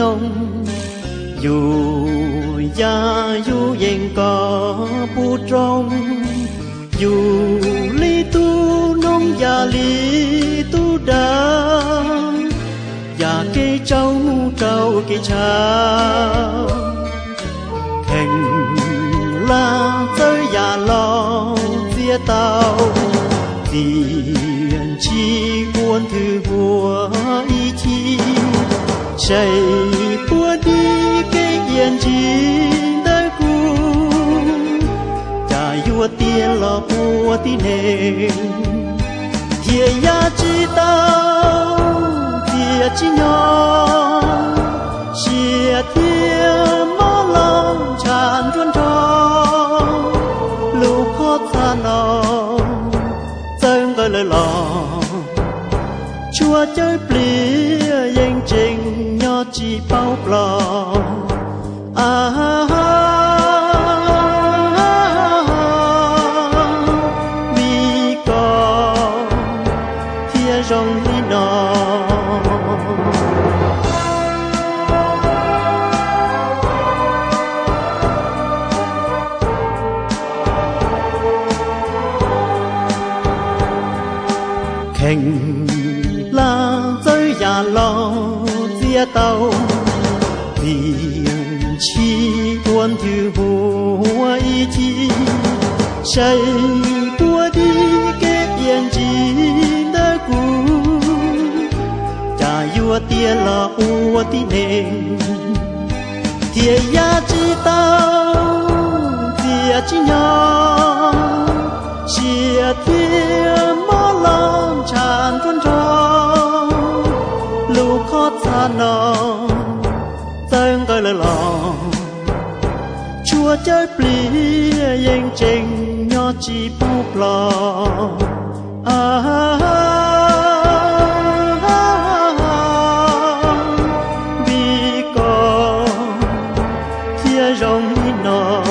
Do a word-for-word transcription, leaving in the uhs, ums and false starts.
rong dù ya dù yên có bu trong dù li tu nông ya li tu đa ya cây trâu trâu cây cháo thành la tới ya lo phía tao tiền chi buồn thư vua ý chi chạy buồn đi cái yên chi đời cu cha vua tiền lo bùa tí nền thiệt ya chi tao thiệt chi nhỏ chia thiệt mó lòng tràn tuôn tròn lúc khó xa lòng dâng gọi lời lòng chúa chơi plia danh trình nhỏ chỉ bao lòng à vì có thiên rong đi nó thành la tới già lo chia tàu tiền chi buồn thư vua ý chi chạy tua đi kết yên chi đã cũ cha vua tiền là ua tí nền thiệt ya chi tao thiệt chi nhỏ chia thiệt mó lòng tràn tuôn tròn lúc khó xa nó dâng gọi lời lòng chúa chơi plia danh trình nhỏ chỉ bút lòng à vì có thiên rong nó